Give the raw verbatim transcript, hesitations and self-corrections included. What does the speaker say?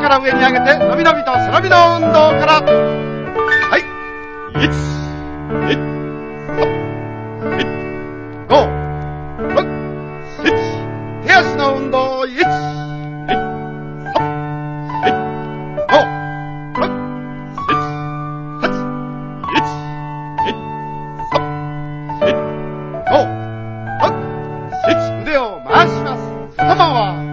から上に上げて、のびのびと背伸びの運動から。はい。いち、に、さん、ご、ろく、なな。手足の運動。いち、に、さん、ご、ろく、なな、はち、いち、に、さん、ご、ろく、なな。腕を回します。頭は